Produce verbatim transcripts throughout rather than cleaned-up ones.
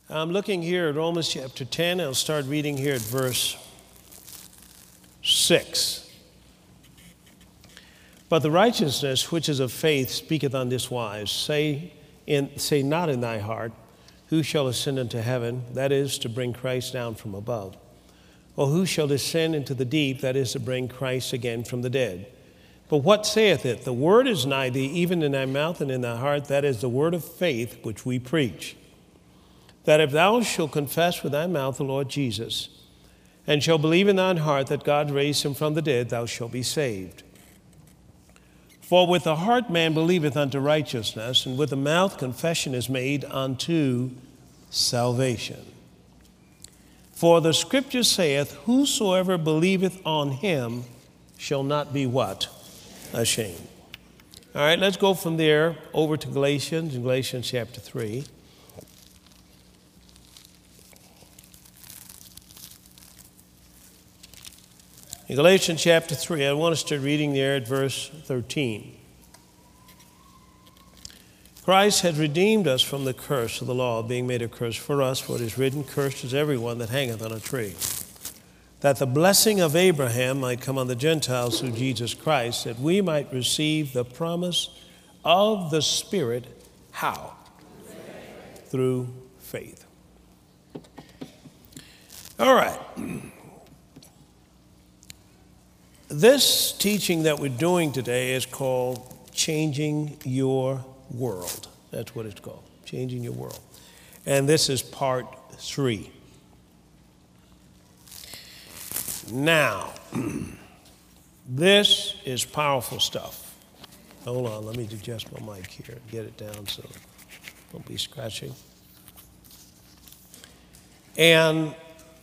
I'm looking here at Romans chapter ten. I'll start reading here at verse six. But the righteousness which is of faith speaketh on this wise, say, in, say not in thy heart, who shall ascend into heaven, that is, to bring Christ down from above. Or who shall descend into the deep, that is, to bring Christ again from the dead. But what saith it? The word is nigh thee, even in thy mouth and in thy heart, that is the word of faith which we preach. That if thou shalt confess with thy mouth the Lord Jesus, and shalt believe in thine heart that God raised him from the dead, thou shalt be saved. For with the heart man believeth unto righteousness, and with the mouth confession is made unto salvation. For the scripture saith, whosoever believeth on him shall not be what? Ashamed. All right, let's go from there over to Galatians, in Galatians chapter three. In Galatians chapter three, I want us to reading there at verse thirteen. Christ had redeemed us from the curse of the law, being made a curse for us, for it is written, cursed is everyone that hangeth on a tree, that the blessing of Abraham might come on the Gentiles through Jesus Christ, that we might receive the promise of the Spirit. How? Through faith. All right. This teaching that we're doing today is called Changing Your World. That's what it's called, Changing Your World. And this is part three. Now, this is powerful stuff. Hold on, let me adjust my mic here and get it down so it won't be scratching. And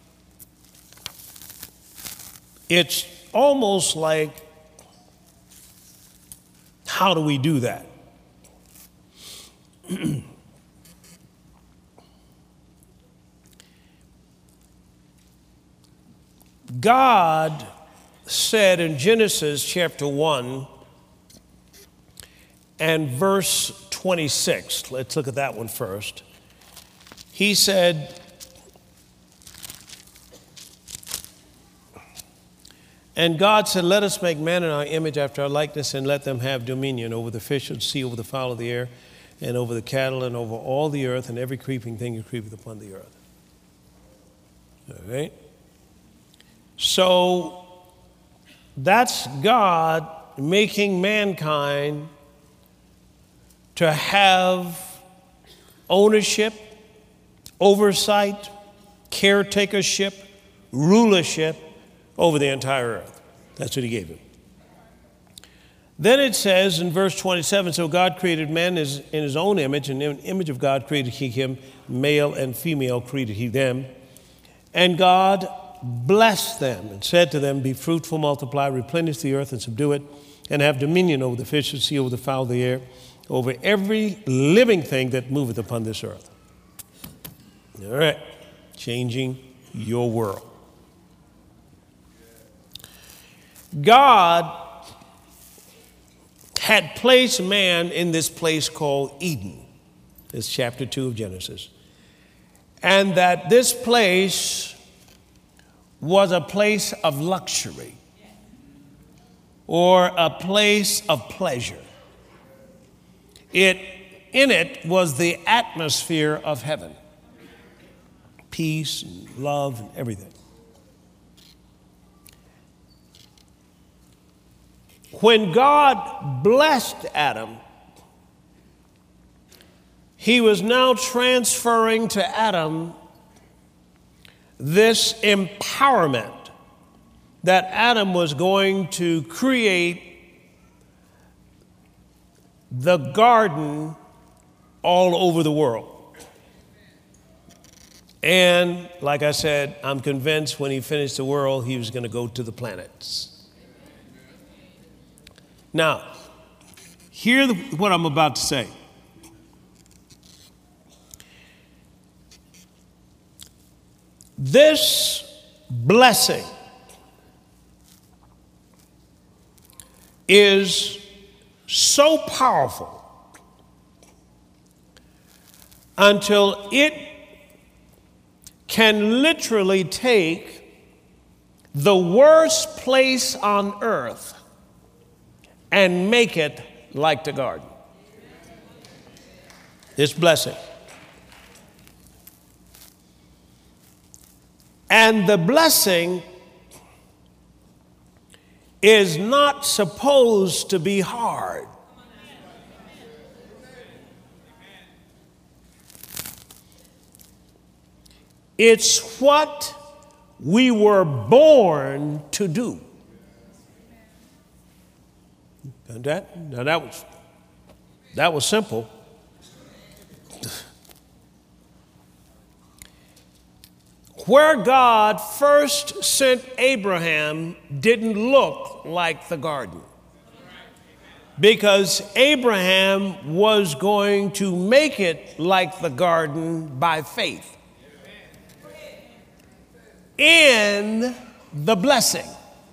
it's almost like, how do we do that? God said in Genesis chapter one and verse twenty-six, let's look at that one first. He said, and God said, let us make man in our image after our likeness, and let them have dominion over the fish of the sea, over the fowl of the air, and over the cattle, and over all the earth, and every creeping thing that creepeth upon the earth. All right? So that's God making mankind to have ownership, oversight, caretakership, rulership over the entire earth. That's what he gave him. Then it says in verse twenty-seven, so God created man in his own image, and in the image of God created he him, male and female created he them. And God blessed them and said to them, be fruitful, multiply, replenish the earth and subdue it, and have dominion over the fish of the sea, over the fowl of the air, over every living thing that moveth upon this earth. All right, changing your world. God had placed man in this place called Eden. It's chapter two of Genesis. And that this place was a place of luxury or a place of pleasure. It, in it was the atmosphere of heaven. Peace and love and everything. When God blessed Adam, he was now transferring to Adam this empowerment that Adam was going to create the garden all over the world. And like I said, I'm convinced when he finished the world, he was going to go to the planets. Now, hear the, what I'm about to say. This blessing is so powerful until it can literally take the worst place on earth and make it like the garden. This blessing. And the blessing is not supposed to be hard. It's what we were born to do. And that, now that was, that was simple. Where God first sent Abraham didn't look like the garden, because Abraham was going to make it like the garden by faith in the blessing.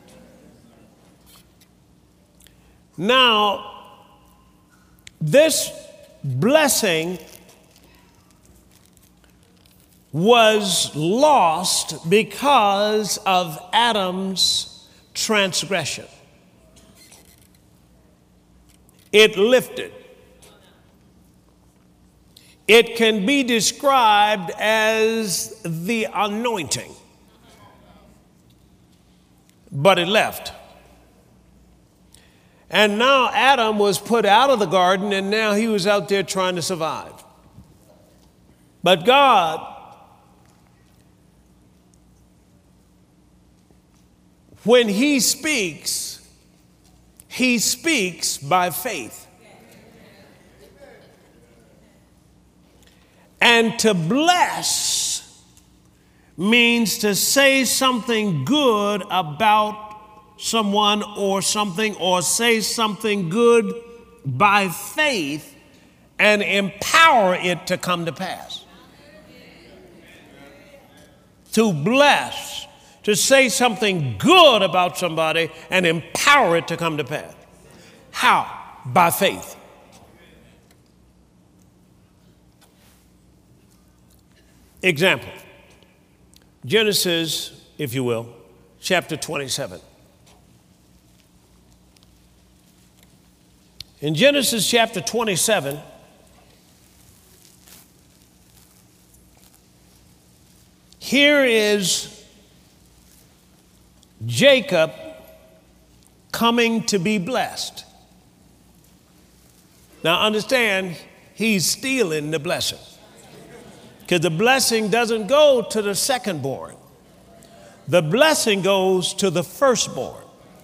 Now, this blessing was lost because of Adam's transgression. It lifted. It can be described as the anointing, but it left. And now Adam was put out of the garden, and now he was out there trying to survive. But God, when he speaks, he speaks by faith. And to bless means to say something good about someone or something, or say something good by faith and empower it to come to pass. To bless, to say something good about somebody and empower it to come to pass. How? By faith. Example, Genesis, if you will, chapter twenty-seven. In Genesis chapter twenty-seven, here is Jacob coming to be blessed. Now understand, he's stealing the blessing, because the blessing doesn't go to the secondborn. The blessing goes to the firstborn.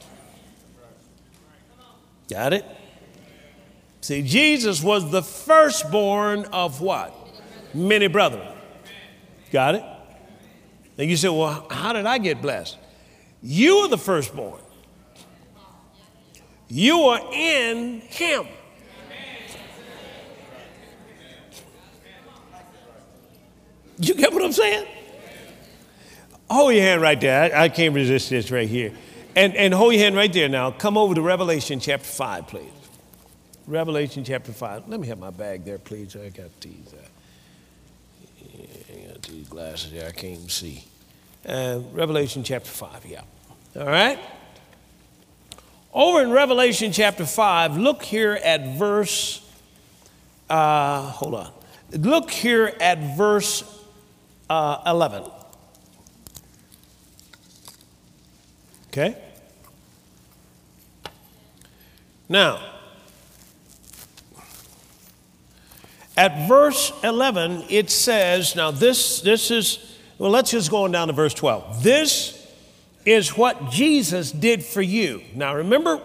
Got it? See, Jesus was the firstborn of what? Many brethren. Got it? Now you say, well, how did I get blessed? You are the firstborn. You are in him. You get what I'm saying? Hold your hand right there. I, I can't resist this right here. And, and hold your hand right there now. Come over to Revelation chapter five, please. Revelation chapter five. Let me have my bag there, please. I got these. Uh, I got these glasses there. I can't even see. Uh, Revelation chapter five, yeah. All right. Over in Revelation chapter five, look here at verse, uh, hold on. Look here at verse uh, eleven. Okay. Now, at verse eleven, it says, now this, this is, well, let's just go on down to verse twelve. This is what Jesus did for you. Now remember,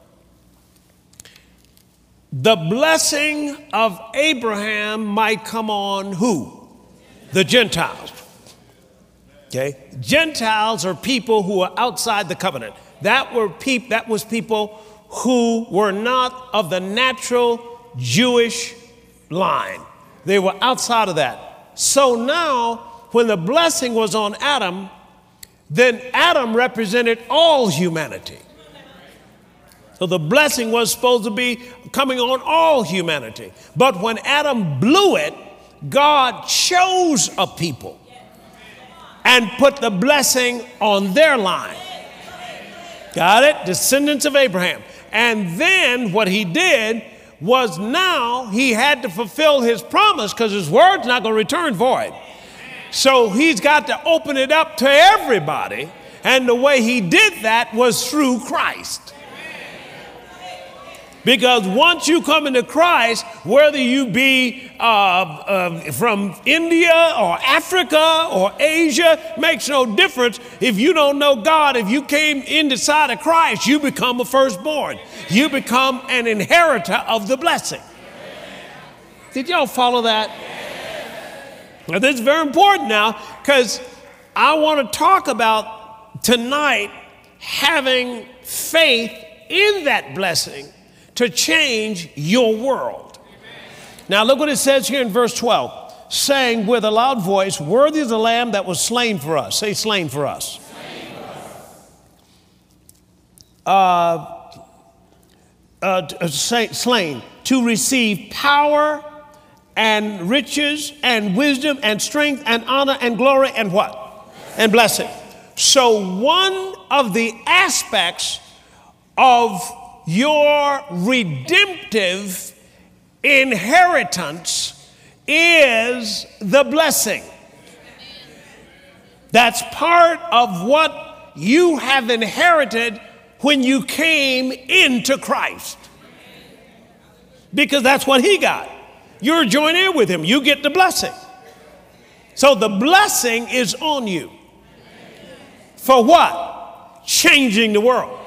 the blessing of Abraham might come on who? The Gentiles. Okay? Gentiles are people who are outside the covenant. That were peop- that was people who were not of the natural Jewish line. They were outside of that. So now, when the blessing was on Adam, then Adam represented all humanity. So the blessing was supposed to be coming on all humanity. But when Adam blew it, God chose a people and put the blessing on their line. Got it? Descendants of Abraham. And then what he did was now he had to fulfill his promise because his word's not going to return void. So he's got to open it up to everybody. And the way he did that was through Christ. Because once you come into Christ, whether you be uh, uh, from India or Africa or Asia, makes no difference. If you don't know God, if you came in the side of Christ, you become a firstborn. You become an inheritor of the blessing. Did y'all follow that? Now, this is very important now because I want to talk about tonight having faith in that blessing to change your world. Now look what it says here in verse twelve, saying with a loud voice, worthy is the Lamb that was slain for us. Say slain for us. Slain for us. Uh, uh, say, slain to receive power and riches and wisdom and strength and honor and glory and what? And blessing. So one of the aspects of your redemptive inheritance is the blessing. That's part of what you have inherited when you came into Christ. Because that's what he got. You're joined in with him. You get the blessing. So the blessing is on you. For what? Changing the world.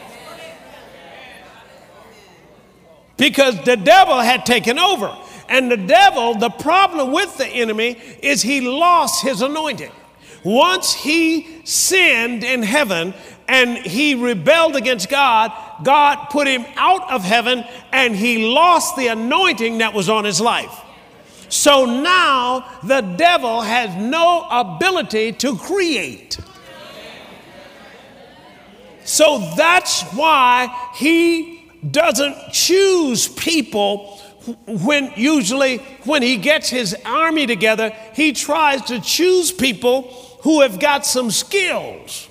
Because the devil had taken over. And the devil, the problem with the enemy is he lost his anointing. Once he sinned in heaven and he rebelled against God, God put him out of heaven and he lost the anointing that was on his life. So now the devil has no ability to create. So that's why he doesn't choose people when usually when he gets his army together, he tries to choose people who have got some skills.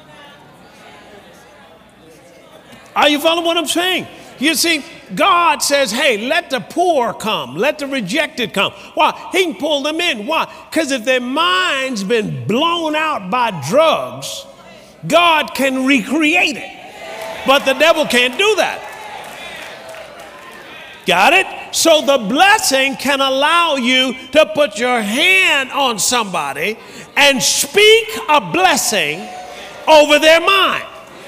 Are you following what I'm saying? You see, God says, hey, let the poor come. Let the rejected come. Why? He can pull them in. Why? Because if their mind's been blown out by drugs, God can recreate it. But the devil can't do that. Got it? So the blessing can allow you to put your hand on somebody and speak a blessing over their mind.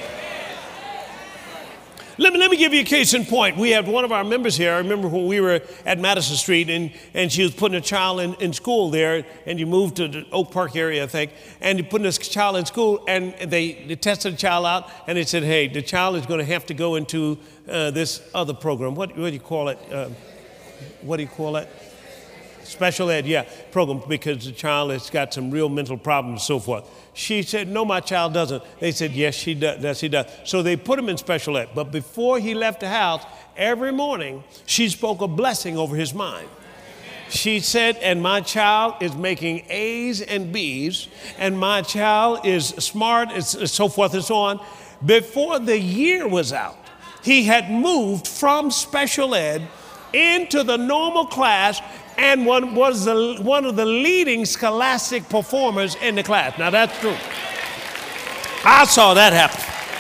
Let me, let me give you a case in point. We had one of our members here. I remember when we were at Madison Street and, and she was putting a child in, in school there, and you moved to the Oak Park area, I think, and you put this child in school, and they, they tested the child out, and they said, hey, the child is going to have to go into uh, this other program. What, what do you call it? Uh, what do you call it? Special ed, yeah, program, because the child has got some real mental problems and so forth. She said, no, my child doesn't. They said, yes, she does. Yes, he does. So they put him in special ed. But before he left the house, every morning, she spoke a blessing over his mind. She said, and my child is making A's and B's, and my child is smart, and so forth and so on. Before the year was out, he had moved from special ed into the normal class and one was the, one of the leading scholastic performers in the class. Now that's true. I saw that happen.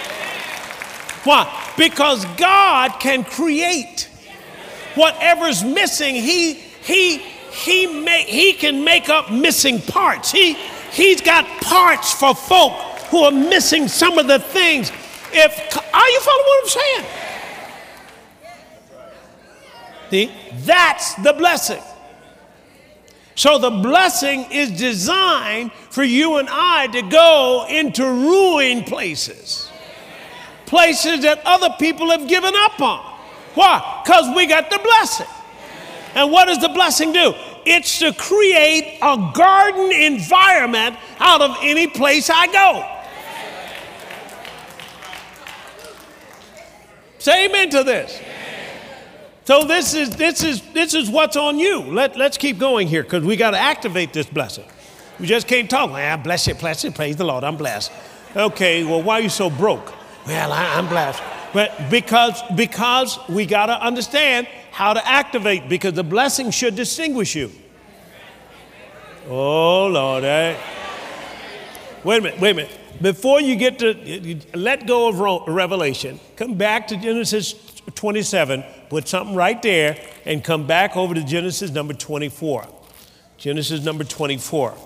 Why? Because God can create. Whatever's missing, he he he make he can make up missing parts. He he's got parts for folk who are missing some of the things. If are you following what I'm saying? See, that's the blessing. So the blessing is designed for you and I to go into ruined places. Places that other people have given up on. Why? Because we got the blessing. And what does the blessing do? It's to create a garden environment out of any place I go. Say amen to this. So this is this is this is what's on you. Let, let's keep going here because we got to activate this blessing. We just can't talk. Well, bless you, bless you, praise the Lord, I'm blessed. Okay, well, why are you so broke? Well, I, I'm blessed. But because, because we got to understand how to activate, because the blessing should distinguish you. Oh, Lord. Eh? Wait a minute, wait a minute. Before you get to, you let go of Revelation, come back to Genesis twenty-seven, put something right there, and come back over to Genesis number twenty-four. Genesis number twenty-four.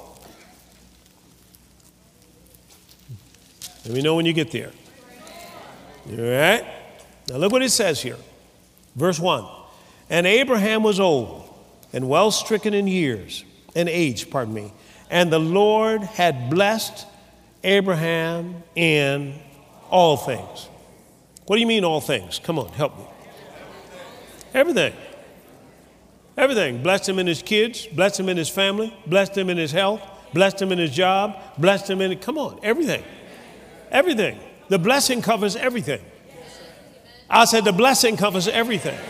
Let me know when you get there. All right? Now look what it says here. Verse one. And Abraham was old and well stricken in years, in age, pardon me. And the Lord had blessed Abraham in all things. What do you mean all things? Come on, help me. Everything. Everything. Blessed him in his kids, blessed him in his family, blessed him in his health, blessed him in his job, blessed him in, come on, everything. Everything. The blessing covers everything. I said the blessing covers everything.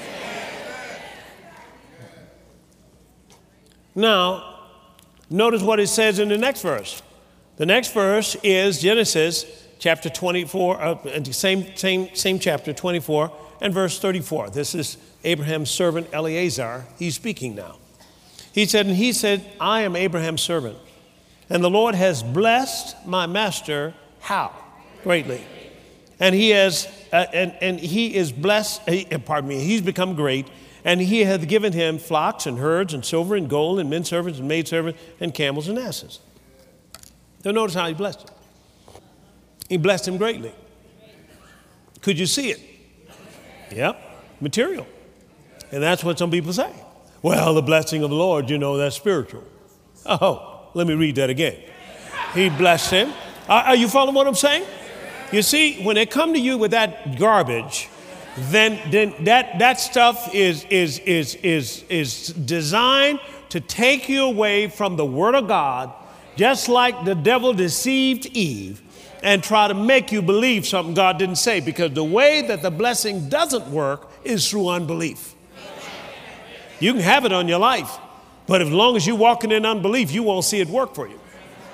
Now, notice what it says in the next verse. The next verse is Genesis chapter twenty-four, uh, same, same, same chapter, twenty-four, and verse thirty-four. This is Abraham's servant Eleazar. He's speaking now. He said, and he said, I am Abraham's servant, and the Lord has blessed my master, how? Greatly. And he has, uh, and, and he is blessed, uh, pardon me, he's become great, and he hath given him flocks and herds and silver and gold and men servants and maidservants and camels and asses. Now notice how he blessed him. He blessed him greatly. Could you see it? Yep, material. And that's what some people say. Well, the blessing of the Lord, you know, that's spiritual. Oh, let me read that again. He blessed him. Are, are you following what I'm saying? You see, when they come to you with that garbage, then, then that, that stuff is, is, is, is, is designed to take you away from the Word of God, just like the devil deceived Eve and try to make you believe something God didn't say, because the way that the blessing doesn't work is through unbelief. You can have it on your life, but as long as you're walking in unbelief, you won't see it work for you.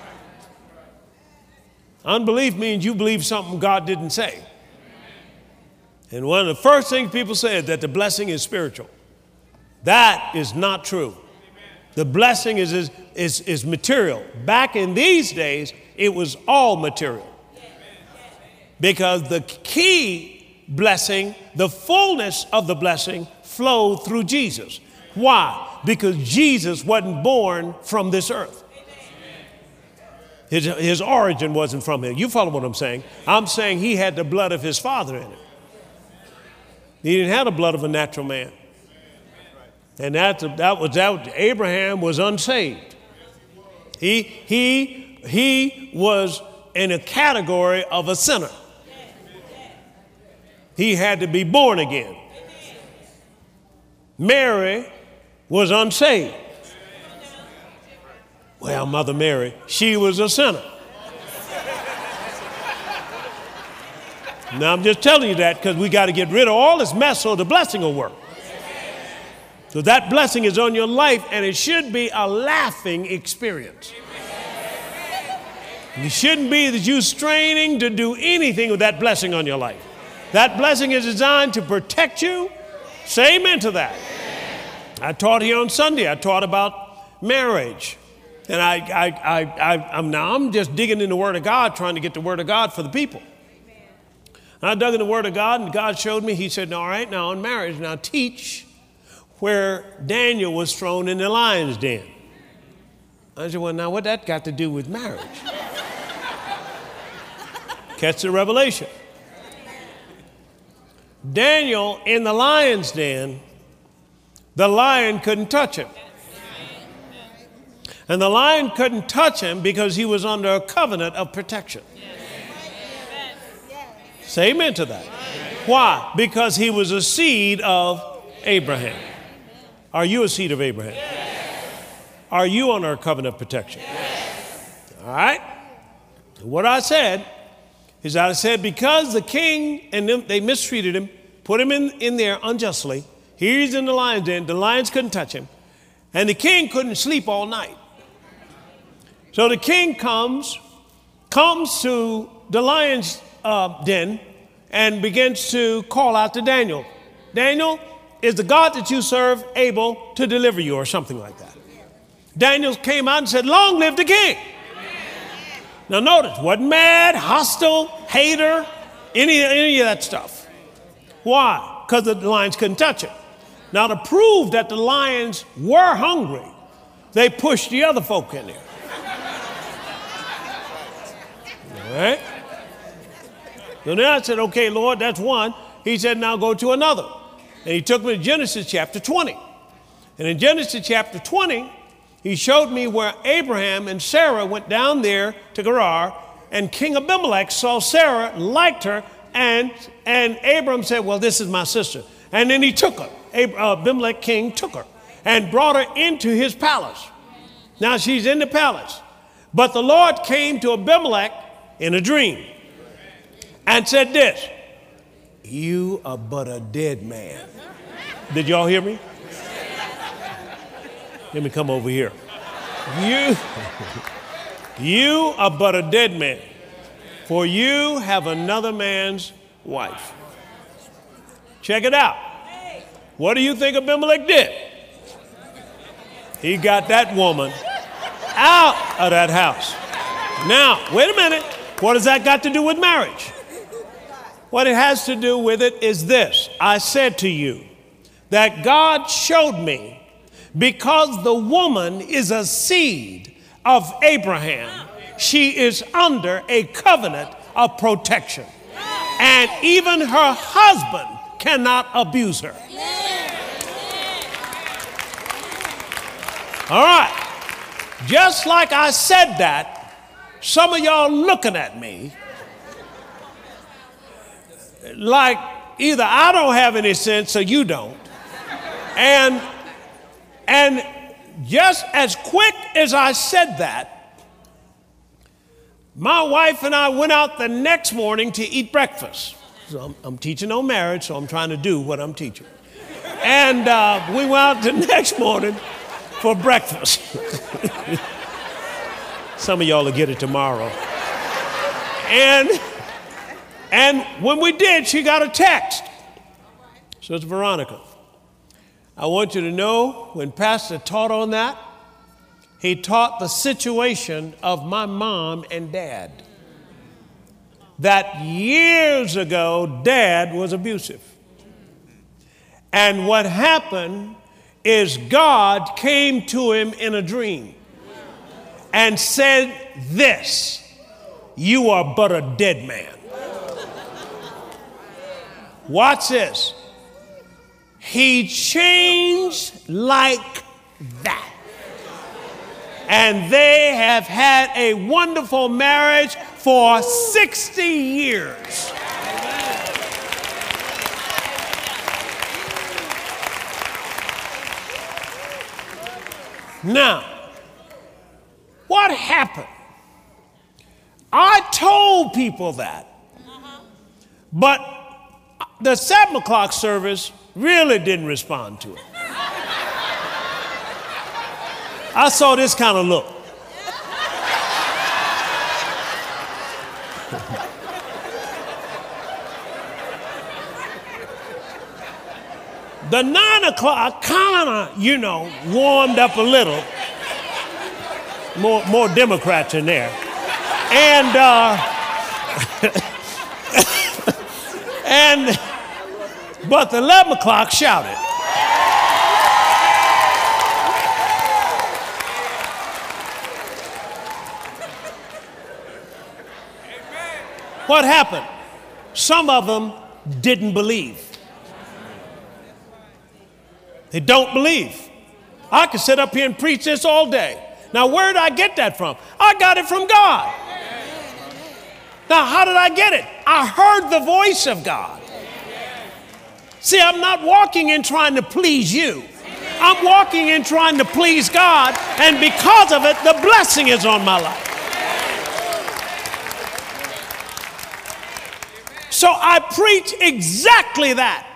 Unbelief means you believe something God didn't say. And one of the first things people say is that the blessing is spiritual. That is not true. The blessing is, is, is, is material. Back in these days, it was all material. Because the key blessing, the fullness of the blessing, flowed through Jesus. Why? Because Jesus wasn't born from this earth. His, his origin wasn't from him. You follow what I'm saying? I'm saying he had the blood of his father in him. He didn't have the blood of a natural man. And that, that was that Abraham was unsaved. He, he, he was in a category of a sinner. He had to be born again. Mary was unsaved. Well, Mother Mary, she was a sinner. Now, I'm just telling you that because we got to get rid of all this mess so the blessing will work. So that blessing is on your life, and it should be a laughing experience. It shouldn't be that you're straining to do anything with that blessing on your life. That blessing is designed to protect you. Say amen to that. I taught here on Sunday. I taught about marriage. And I, I, I, I, I'm now I'm just digging in the Word of God, trying to get the Word of God for the people. And I dug in the Word of God, and God showed me. He said, all right, now in marriage, now teach where Daniel was thrown in the lion's den. I said, well, now what that got to do with marriage? Catch the revelation. Daniel in the lion's den, the lion couldn't touch him. And the lion couldn't touch him because he was under a covenant of protection. Say amen to that. Why? Because he was a seed of Abraham. Are you a seed of Abraham? Are you under a covenant of protection? All right? What I said is that I said because the king and them, they mistreated him, put him in, in there unjustly. He's in the lion's den. The lions couldn't touch him. And the king couldn't sleep all night. So the king comes, comes to the lion's uh, den and begins to call out to Daniel. Daniel, is the God that you serve able to deliver you, or something like that? Daniel came out and said, long live the king. Now notice, wasn't mad, hostile, hater, any, any of that stuff. Why? Because the lions couldn't touch it. Now to prove that the lions were hungry, they pushed the other folk in there. All right? So then I said, okay, Lord, that's one. He said, now go to another. And he took me to Genesis chapter twenty. And in Genesis chapter twenty, he showed me where Abraham and Sarah went down there to Gerar, and King Abimelech saw Sarah, liked her, and, and Abram said, well, this is my sister. And then he took her. Ab- uh, Abimelech king took her and brought her into his palace. Now she's in the palace. But the Lord came to Abimelech in a dream and said this, you are but a dead man. Did y'all hear me? Let me come over here. You, you are but a dead man, for you have another man's wife. Check it out. What do you think Abimelech did? He got that woman out of that house. Now, wait a minute. What has that got to do with marriage? What it has to do with it is this. I said to you that God showed me, because the woman is a seed of Abraham, she is under a covenant of protection. And even her husband cannot abuse her. All right. Just like I said that, some of y'all looking at me like either I don't have any sense or you don't. And, and just as quick as I said that, my wife and I went out the next morning to eat breakfast. So I'm, I'm teaching on marriage, so I'm trying to do what I'm teaching. And uh, we went out the next morning for breakfast. Some of y'all will get it tomorrow. And, and when we did, she got a text. So it's Veronica. I want you to know when Pastor taught on that, he taught the situation of my mom and dad. That years ago, dad was abusive. And what happened is God came to him in a dream and said this, you are but a dead man. Watch this. He changed like that. And they have had a wonderful marriage for sixty years. Now, what happened? I told people that, but the seven o'clock service really didn't respond to it. I saw this kind of look. The nine o'clock kind of, you know, warmed up a little. More, more Democrats in there. And, uh, and, but the eleven o'clock shouted. What happened? Some of them didn't believe. They don't believe. I could sit up here and preach this all day. Now, where did I get that from? I got it from God. Now, how did I get it? I heard the voice of God. See, I'm not walking in trying to please you. I'm walking in trying to please God, and because of it, the blessing is on my life. So I preach exactly that.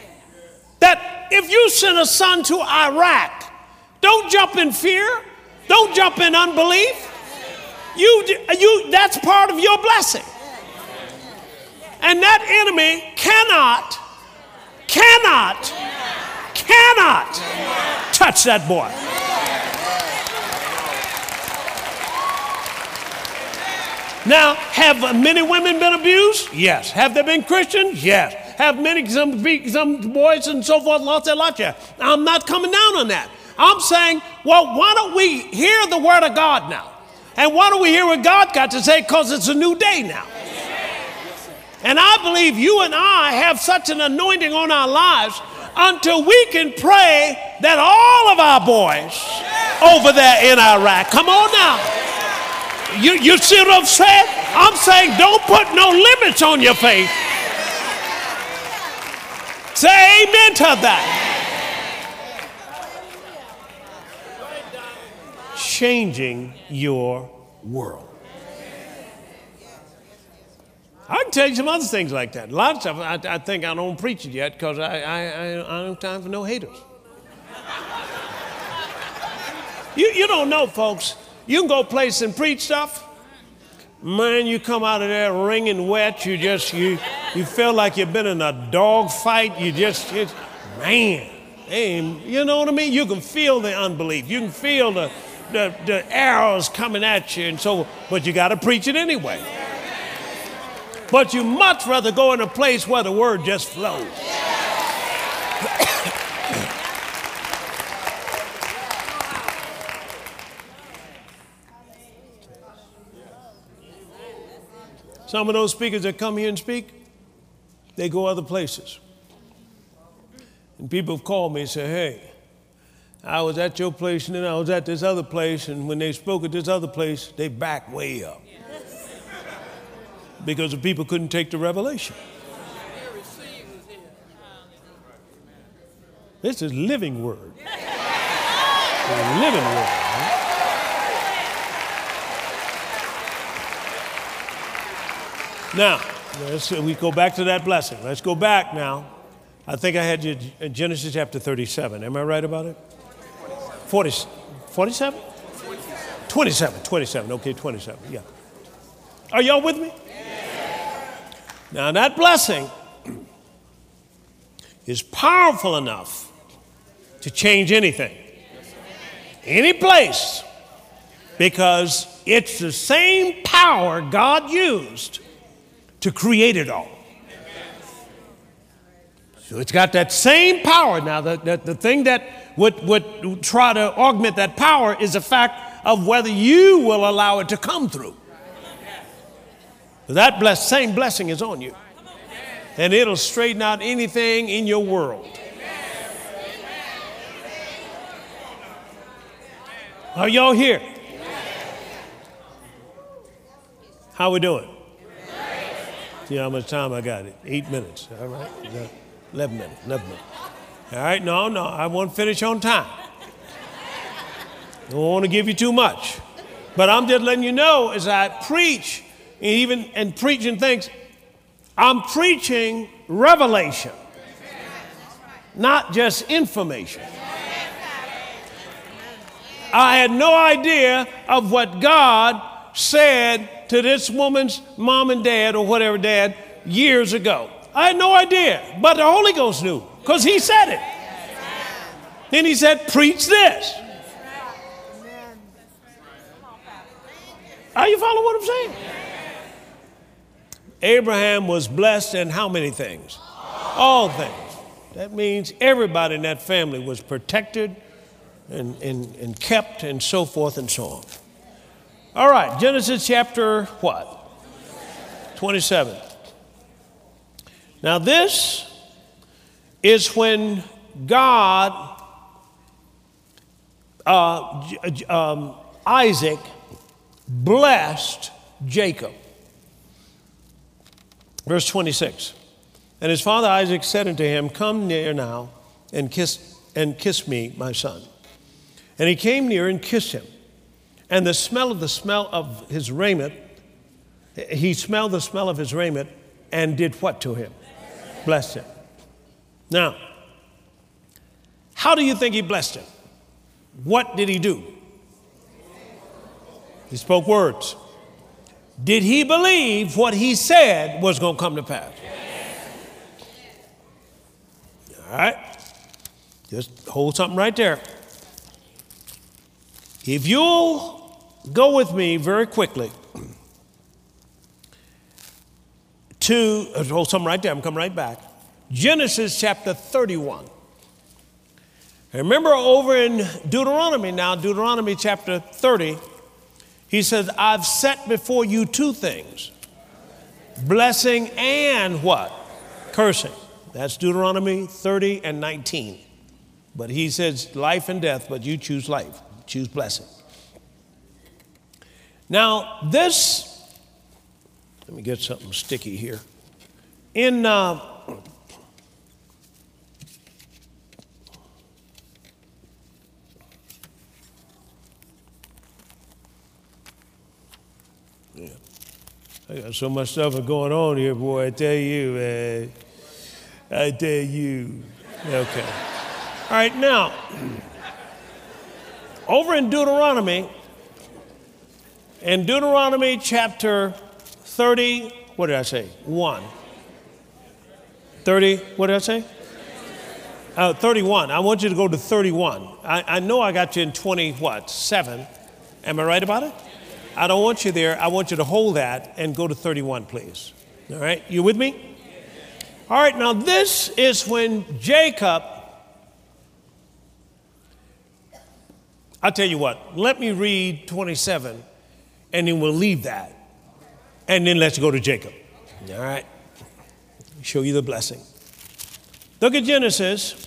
That if you send a son to Iraq, don't jump in fear. Don't jump in unbelief. You, you, that's part of your blessing. And that enemy cannot, cannot, cannot touch that boy. Now, have many women been abused? Yes. Have there been Christians? Yes. Have many, some, some boys and so forth lost their life? Yeah. I'm not coming down on that. I'm saying, well, why don't we hear the word of God now? And why don't we hear what God got to say? Because it's a new day now. And I believe you and I have such an anointing on our lives until we can pray that all of our boys over there in Iraq, come on now. You, you see what I'm saying? I'm saying don't put no limits on your faith. Say amen to that. Changing your world. I can tell you some other things like that. A lot of stuff I, I think I don't preach it yet because I, I, I, I don't have time for no haters. you, you don't know, folks. You can go places and preach stuff. Man, you come out of there wringing wet. You just, you, you feel like you've been in a dog fight. You just, it's, man, hey, you know what I mean? You can feel the unbelief. You can feel the, the, the arrows coming at you and so, but you got to preach it anyway. But you much rather go in a place where the word just flows. Some of those speakers that come here and speak, they go other places. And people have called me and said, hey, I was at your place and then I was at this other place, and when they spoke at this other place, they backed way up. Because the people couldn't take the revelation. This is living word. Living word. Right? Now, let's, we go back to that blessing. Let's go back now. I think I had you in Genesis chapter thirty-seven. Am I right about it? forty, forty-seven? twenty-seven. twenty-seven. Okay, twenty-seven. Yeah. Are y'all with me? Now, that blessing is powerful enough to change anything, any place, because it's the same power God used to create it all. So it's got that same power. Now, the, the, the thing that would, would try to augment that power is the fact of whether you will allow it to come through. That bless, same blessing is on you. And it'll straighten out anything in your world. Are y'all here? How we doing? See how much time I got? Eight minutes. All right. Eleven minutes. Eleven minutes. All right. No, no. I want to finish on time. I don't want to give you too much. But I'm just letting you know as I preach, and even and preaching things, I'm preaching revelation, not just information. I had no idea of what God said to this woman's mom and dad or whatever dad years ago. I had no idea, but the Holy Ghost knew because he said it. Then he said, preach this. Are you following what I'm saying? Abraham was blessed in how many things? All things. That means everybody in that family was protected and, and, and kept and so forth and so on. All right, Genesis chapter what? twenty-seven. Now this is when God, uh, um, Isaac blessed Jacob. Verse twenty-six. And his father Isaac said unto him, come near now and kiss, and kiss me, my son. And he came near and kissed him. And the smell of the smell of his raiment, he smelled the smell of his raiment and did what to him? Blessed him. Now, how do you think he blessed him? What did he do? He spoke words. Did he believe what he said was going to come to pass? All right. Just hold something right there. If you'll go with me very quickly to, uh, hold something right there, I'm coming right back. Genesis chapter thirty-one. And remember over in Deuteronomy now, Deuteronomy chapter thirty, he says, I've set before you two things, blessing and what? Cursing. That's Deuteronomy thirty and nineteen. But he says life and death, but you choose life, choose blessing. Now this, let me get something sticky here. In uh, yeah. I got so much stuff going on here, boy, I tell you, man. I tell you. Okay. All right, now, over in Deuteronomy, in Deuteronomy chapter thirty, what did I say? One. thirty, what did I say? Uh, thirty-one. I want you to go to thirty-one. I, I know I got you in twenty, what, seven. Am I right about it? I don't want you there. I want you to hold that and go to thirty-one, please. All right, you with me? All right, now this is when Jacob, I'll tell you what, let me read twenty-seven and then we'll leave that. And then let's go to Jacob. All right, show you the blessing. Look at Genesis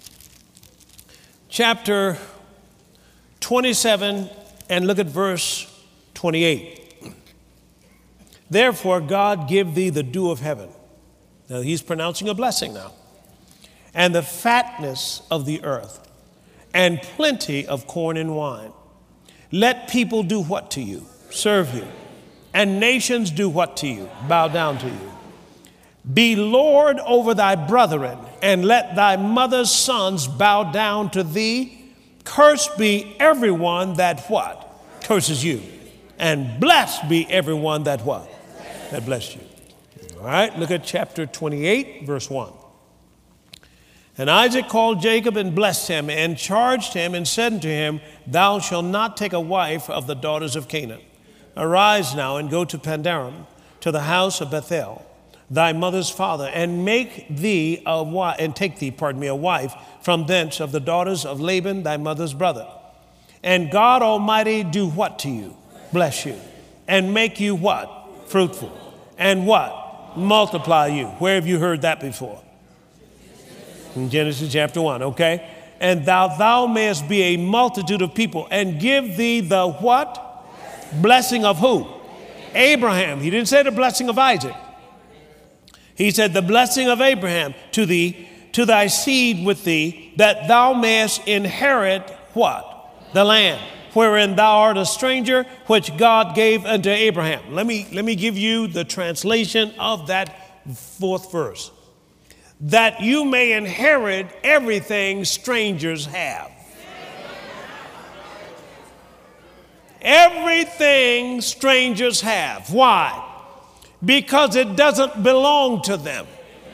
chapter twenty-seven and look at verse twenty-eight. Therefore, God give thee the dew of heaven. Now, he's pronouncing a blessing now. And the fatness of the earth, and plenty of corn and wine. Let people do what to you? Serve you. And nations do what to you? Bow down to you. Be Lord over thy brethren, and let thy mother's sons bow down to thee. Cursed be everyone that what? Curses you. And blessed be everyone that what? That bless you. All right, look at chapter twenty-eight, verse one. And Isaac called Jacob and blessed him and charged him and said unto him, thou shalt not take a wife of the daughters of Canaan. Arise now and go to Pandaram, to the house of Bethel, thy mother's father, and make thee a wife, and take thee, pardon me, a wife from thence of the daughters of Laban, thy mother's brother. And God Almighty do what to you? Bless you. And make you what? Fruitful. And what? Multiply you. Where have you heard that before? In Genesis chapter one, okay? And thou, thou mayest be a multitude of people, and give thee the what? Blessing of who? Abraham. He didn't say the blessing of Isaac. He said the blessing of Abraham to thee, to thy seed with thee, that thou mayest inherit what? The land wherein thou art a stranger, which God gave unto Abraham. Let me, let me give you the translation of that fourth verse. That you may inherit everything strangers have. Everything strangers have. Why? Because it doesn't belong to them.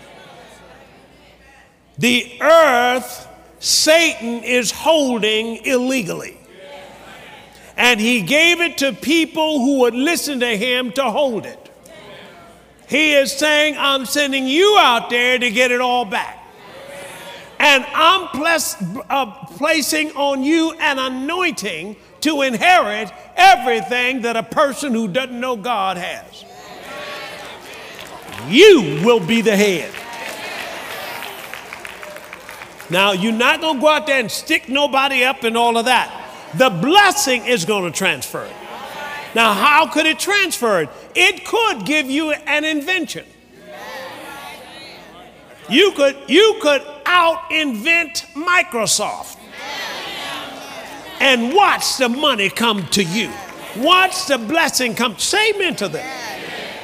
The earth, Satan is holding illegally. And he gave it to people who would listen to him to hold it. He is saying, I'm sending you out there to get it all back. And I'm ples- uh, placing on you an anointing to inherit everything that a person who doesn't know God has. You will be the head. Now, you're not going to go out there and stick nobody up and all of that. The blessing is going to transfer it. Now, how could it transfer it? It could give you an invention. You could, you could out-invent Microsoft and watch the money come to you. Watch the blessing come. Say amen to that.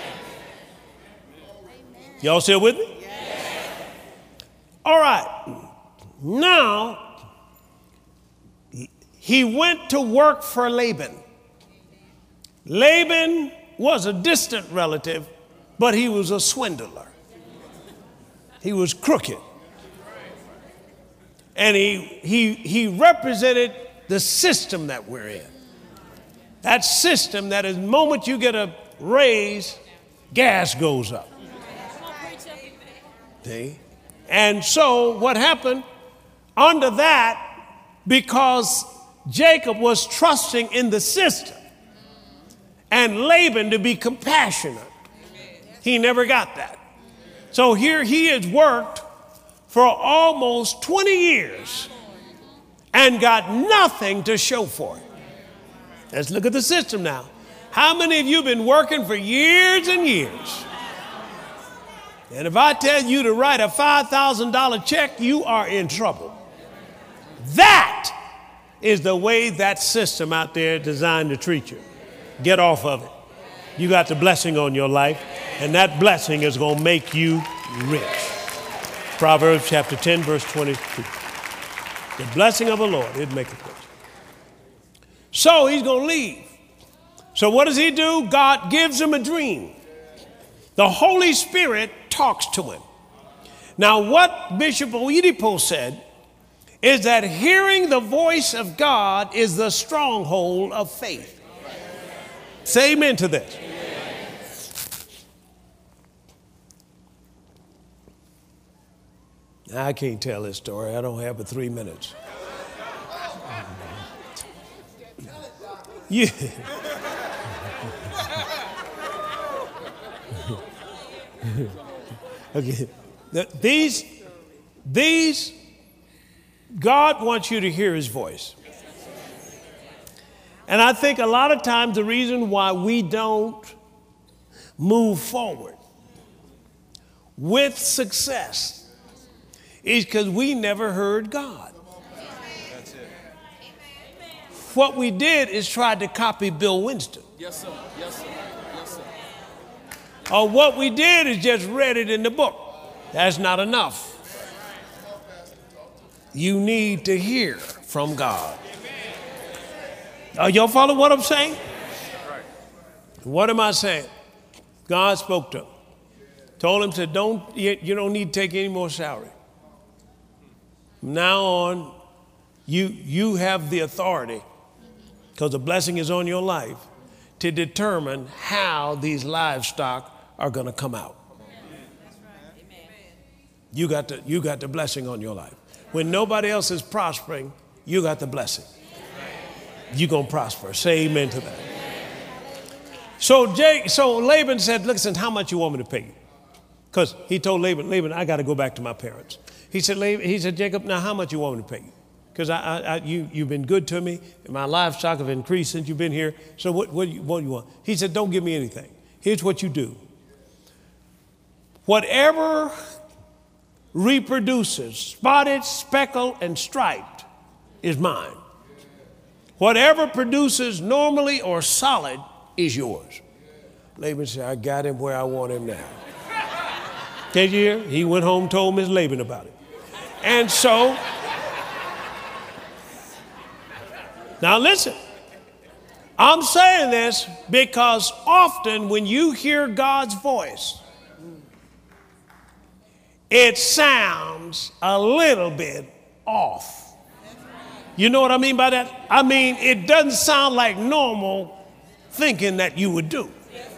Y'all still with me? All right. Now, he went to work for Laban. Laban was a distant relative, but he was a swindler. He was crooked. And he, he, he represented the system that we're in. That system that is the moment you get a raise, gas goes up. See? And so what happened under that, because Jacob was trusting in the system and Laban to be compassionate, he never got that. So here he has worked for almost twenty years and got nothing to show for it. Let's look at the system now. How many of you have been working for years and years? And if I tell you to write a five thousand dollars check, you are in trouble. That is the way that system out there is designed to treat you. Get off of it. You got the blessing on your life, and that blessing is going to make you rich. Proverbs chapter ten, verse twenty-two. The blessing of the Lord, it maketh rich. So he's going to leave. So what does he do? God gives him a dream. The Holy Spirit talks to him. Now, what Bishop Oyedepo said is that hearing the voice of God is the stronghold of faith. Say amen to this. I can't tell this story. I don't have but three minutes. Yeah. Okay. These, these, God wants you to hear his voice. And I think a lot of times the reason why we don't move forward with success is because we never heard God. That's it. What we did is tried to copy Bill Winston. Yes, sir. Yes, sir. Yes, sir. Or what we did is just read it in the book. That's not enough. You need to hear from God. Are y'all follow what I'm saying? What am I saying? God spoke to him. Told him, said, don't, you, you don't need to take any more salary. From now on, you, you have the authority, because the blessing is on your life, to determine how these livestock are going to come out. You got the, you got the blessing on your life. When nobody else is prospering, you got the blessing. You're going to prosper. Say amen to that. So Jake, so Laban said, listen, how much you want me to pay you? Because he told Laban, Laban, I got to go back to my parents. He said, Laban, he said, Jacob, now how much you want me to pay you? Because I, I, I, you, you've been good to me, and my livestock have increased since you've been here. So what, what, do you, what do you want? He said, don't give me anything. Here's what you do. Whatever reproduces, spotted, speckled, and striped, is mine. Whatever produces normally or solid is yours. Laban said, I got him where I want him now. Did you hear? He went home, told Miss Laban about it. And so, now listen, I'm saying this because often when you hear God's voice, it sounds a little bit off. You know what I mean by that? I mean, it doesn't sound like normal thinking that you would do.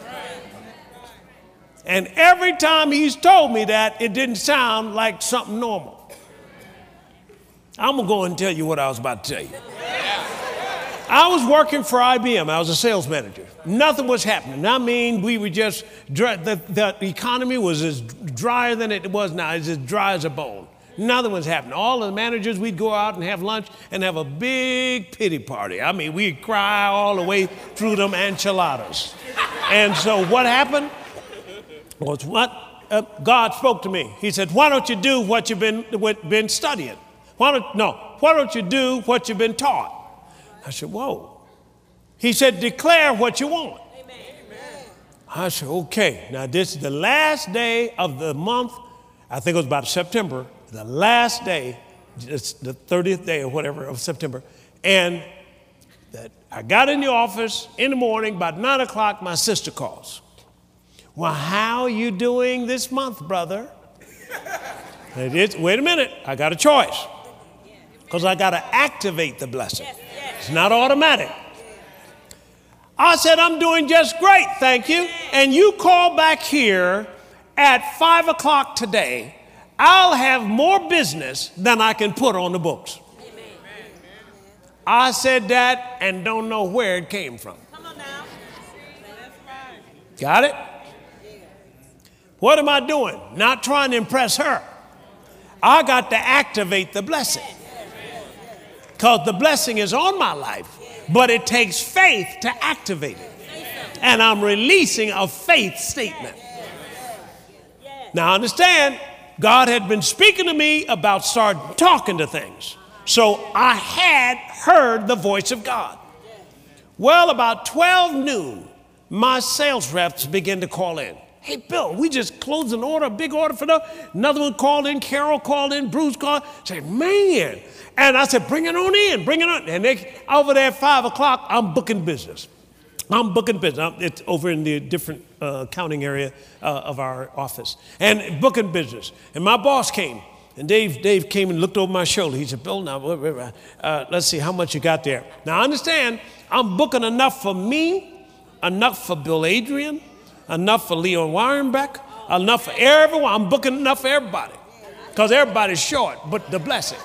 And every time he's told me that, it didn't sound like something normal. I'm going to go and tell you what I was about to tell you. I was working for I B M. I was a sales manager. Nothing was happening. I mean, we were just, dry, the, the economy was as drier than it was now. It's as dry as a bone. Nothing was happening. All the managers, we'd go out and have lunch and have a big pity party. I mean, we'd cry all the way through them enchiladas. And so what happened was what uh, God spoke to me. He said, why don't you do what you've been, what, been studying? Why don't, no, why don't you do what you've been taught? I said, whoa. He said, declare what you want. Amen. I said, okay. Now, this is the last day of the month. I think it was about September. The last day, it's the thirtieth day or whatever of September. And that I got in the office in the morning, about nine o'clock, my sister calls. Well, how are you doing this month, brother? It's, wait a minute, I got a choice. Because I got to activate the blessing. It's not automatic. I said, I'm doing just great, thank you. And you call back here at five o'clock today, I'll have more business than I can put on the books. I said that and don't know where it came from. Come on now. Got it? What am I doing? Not trying to impress her. I got to activate the blessing. Because the blessing is on my life, but it takes faith to activate it. And I'm releasing a faith statement. Now understand, God had been speaking to me about starting talking to things. So I had heard the voice of God. Well, about twelve noon, my sales reps began to call in. Hey, Bill, we just closed an order, a big order for the, another one called in, Carol called in, Bruce called. I said, man. And I said, bring it on in, bring it on. And they, over there at five o'clock, I'm booking business. I'm booking business. It's over in the different uh, accounting area uh, of our office. And booking business. And my boss came. And Dave, Dave came and looked over my shoulder. He said, Bill, now, uh, let's see how much you got there. Now, understand, I'm booking enough for me, enough for Bill Adrian, enough for Leon Wierenbeck, enough for everyone. I'm booking enough for everybody. Because everybody's short, but the blessing.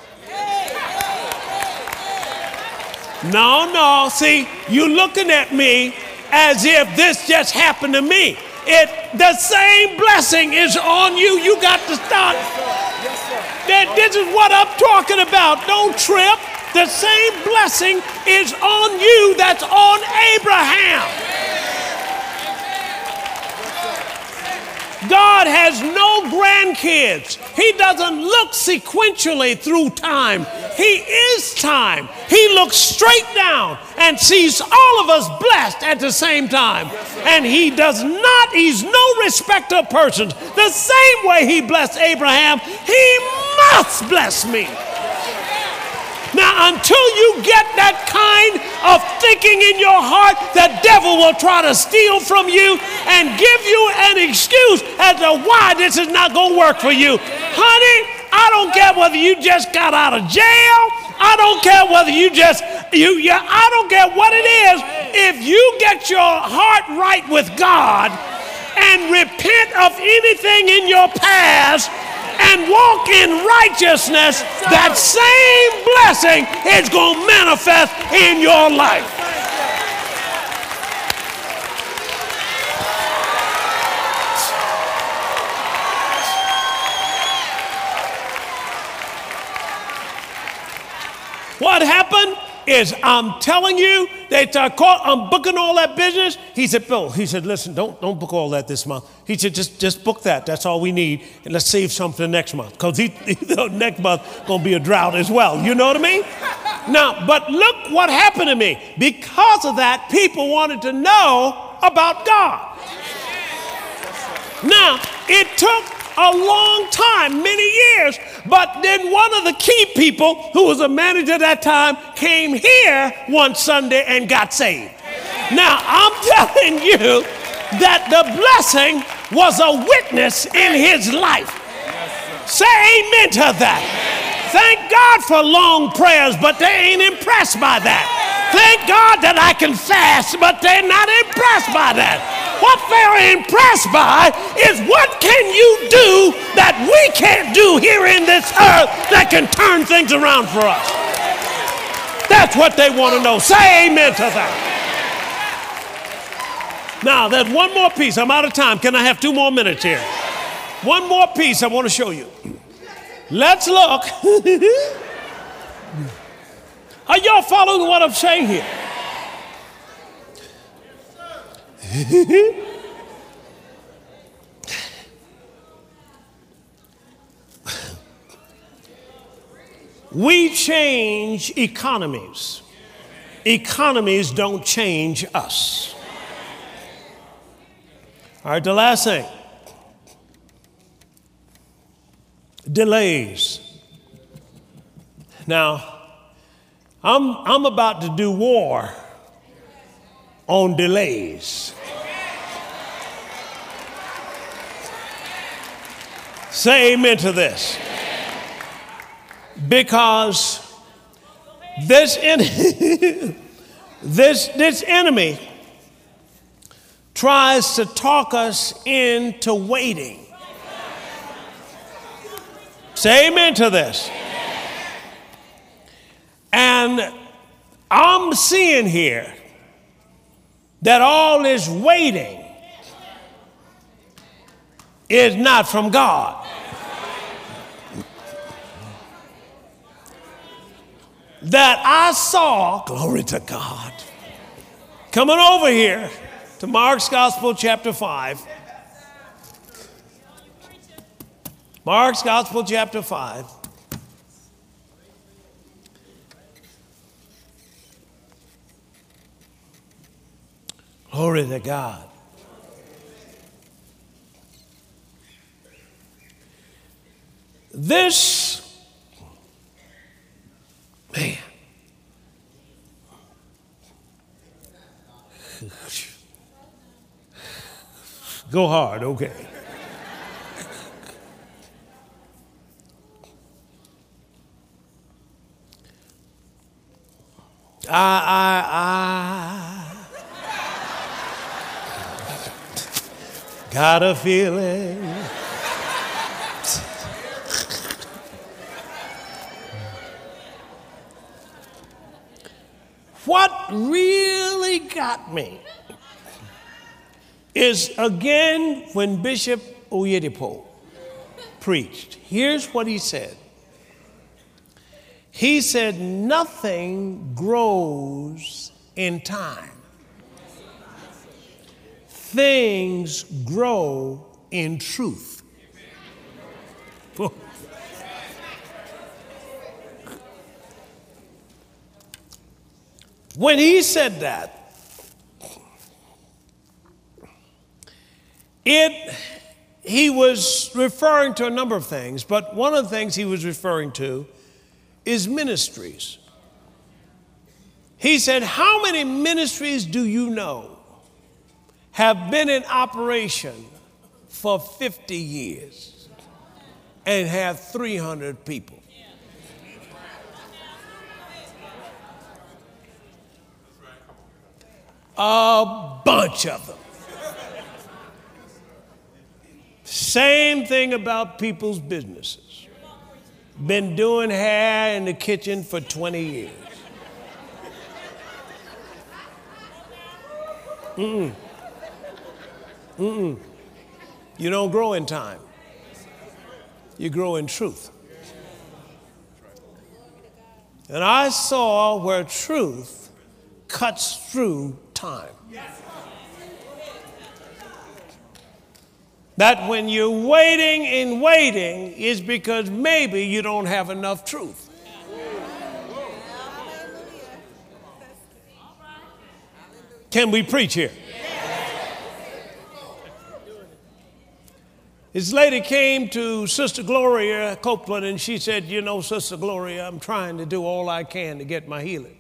No, no, see, you looking at me as if this just happened to me. It, the same blessing is on you. You got to start. That this is what I'm talking about. Don't trip. The same blessing is on you that's on Abraham. God has no grandkids. He doesn't look sequentially through time. He is time. He looks straight down and sees all of us blessed at the same time. And he does not, he's no respecter of persons. The same way he blessed Abraham, he must bless me. Now, until you get that kind of thinking in your heart, the devil will try to steal from you and give you an excuse as to why this is not going to work for you. Honey, I don't care whether you just got out of jail. I don't care whether you just, you, you, I don't care what it is. If you get your heart right with God and repent of anything in your past, and walk in righteousness, that same blessing is going to manifest in your life. What happened is, I'm telling you, they start call, I'm booking all that business. He said, Bill, he said, listen, don't, don't book all that this month. He said, just, just book that. That's all we need. And let's save something next month. Because he, he, next month going to be a drought as well. You know what I mean? Now, but look what happened to me. Because of that, people wanted to know about God. Now, it took a long time, many years, but then one of the key people who was a manager at that time came here one Sunday and got saved. Now, I'm telling you that the blessing was a witness in his life. Say amen to that. Thank God for long prayers, but they ain't impressed by that. Thank God that I can fast, but they're not impressed by that. What they're impressed by is what can you do that we can't do here in this earth that can turn things around for us. That's what they want to know. Say amen to that. Now, there's one more piece. I'm out of time. Can I have two more minutes here? One more piece I want to show you. Let's look. Are y'all following what I'm saying here? We change economies. Economies don't change us. All right, the last thing. Delays. Now, I'm, I'm about to do war on delays. Say amen to this. Because this, en- this, this enemy tries to talk us into waiting. Say amen to this. And I'm seeing here that all this waiting is not from God. That I saw, glory to God, coming over here to Mark's Gospel, chapter five. Mark's Gospel, chapter five. Glory to God. This, man, go hard, okay. I, I, I got a feeling. What really got me is, again, when Bishop Oyedepo preached, here's what he said. He said, nothing grows in time. Things grow in truth. When he said that, it, he was referring to a number of things, but one of the things he was referring to is ministries. He said, how many ministries do you know have been in operation for fifty years and have three hundred people? A bunch of them. Same thing about people's businesses. Been doing hair in the kitchen for twenty years. Mm-mm. Mm-mm. You don't grow in time. You grow in truth. And I saw where truth cuts through time. That when you're waiting and waiting is because maybe you don't have enough truth. Can we preach here? This lady came to Sister Gloria Copeland and she said, you know, Sister Gloria, I'm trying to do all I can to get my healing.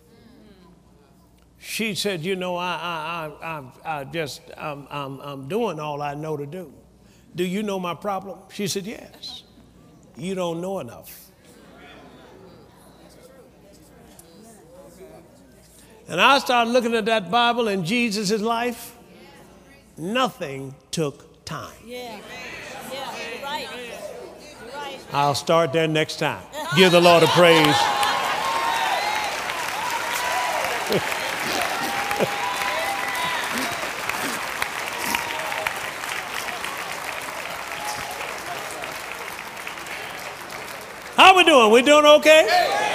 She said, you know, I, I, I, I, I just, I'm, I'm, I'm doing all I know to do. Do you know my problem? She said, yes. You don't know enough. And I started looking at that Bible and Jesus' life. Nothing took time. Yeah, yeah, you're right. You're right. I'll start there next time. Give the Lord a praise. How we doing? We doing okay?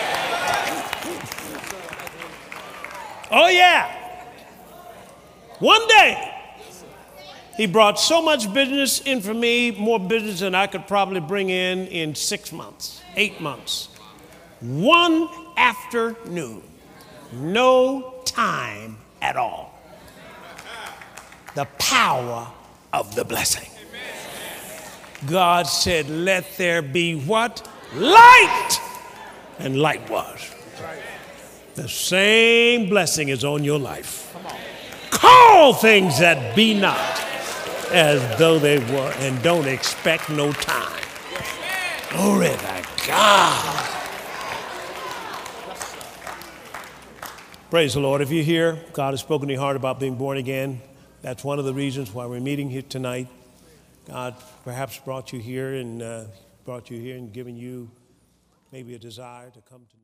Oh, yeah. One day, he brought so much business in for me, more business than I could probably bring in in six months, eight months. One afternoon, no time at all. The power of the blessing. God said, let there be what? Light! And light was. The same blessing is on your life. Call things that be not as though they were, and don't expect no time. Glory to God. Praise the Lord. If you're here, God has spoken to your heart about being born again. That's one of the reasons why we're meeting here tonight. God perhaps brought you here and uh, brought you here and given you maybe a desire to come to